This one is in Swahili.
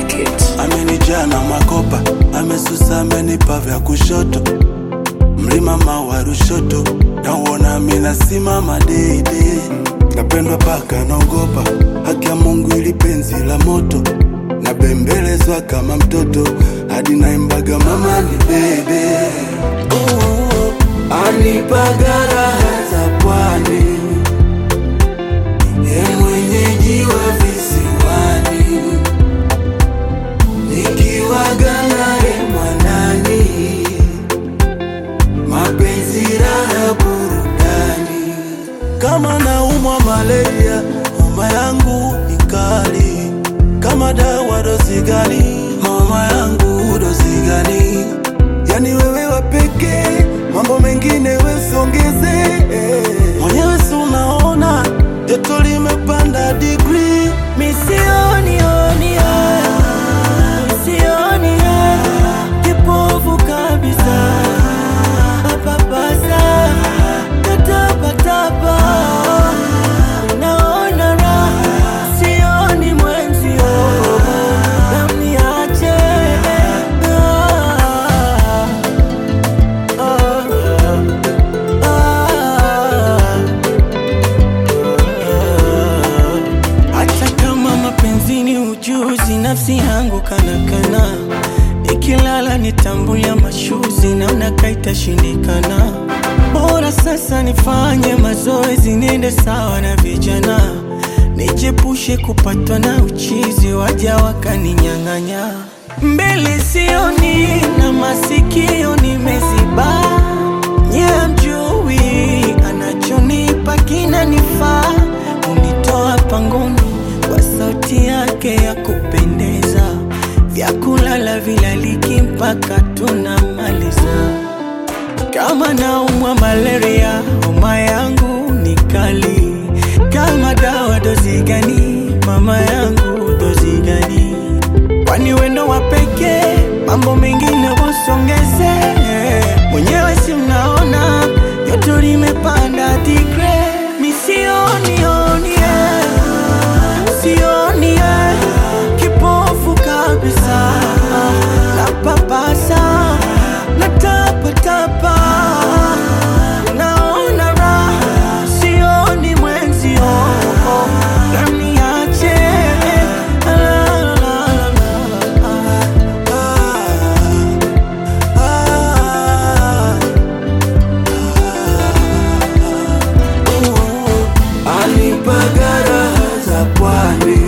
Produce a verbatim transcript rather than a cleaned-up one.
Make it. Amenijaa na makopa, amesusa amenipa vya kushoto. Mlima mawa Rushoto, na uona mina simama deide. Napendwa paka naogopa, haki ya Mungu ili penzi la moto. Na bembelezwa kama mtoto, hadi naimbaga mama ni bebe. uh, Anipaga raha za pwani, ye mwenyeji wa visiwani. Nikiwaga naye mwanani, mapenzi raha burudani. Kama naumwa malaria, mama yangu ni kali. Kama dawa dozi gani, mama yangu dozi gani? Yani wewe wapeke, mambo mengine wesongeze. Mwenyewe si unaona, joto limepanda degree. Misioni oni ya, misioni ya, kipofu kabisa. Papasa, katapa tapa, naona raha, sioni mwenzio, na mniache. ah, ah, ah. Hata kama mapenzi ni ujuzi, nafsi yangu kana kana. Nikilala nitambulia mashuzi, naona kaita shindikana. Bora sasa nifanye mazoezi, niende sawa na vijana. Nijepushe kupatwa na uchizi, waja wakaninyang'anya. Mbele sioni na masikio nimeziba. Nye mjui anachonipa kinanifaa. Unitoa pangoni kwa sauti yake ya kupendeza. Vyakulala vilaliki mpaka tunamaliza. Kama naumwa malaria, homa yangu ni kali. Kama dawa dozi gani, mama yangu dozi gani? Kwani wendo wapeke, mambo mengine wasongeze. Mwenyewe si mnaona, joto limepanda degree. Misioni oni ya, sioni ya, kipofu kabisa. Napapasa, natapa tapa, naona raha, sioni mwenzio, na mniache. La la la la. Anipaga raha za pwani,